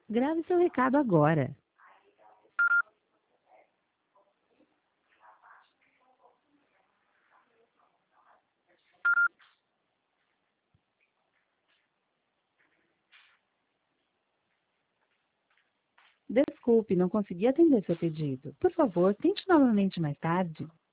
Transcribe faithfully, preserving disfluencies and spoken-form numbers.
Grave seu recado agora. Desculpe, não consegui atender seu pedido. Por favor, tente novamente mais tarde.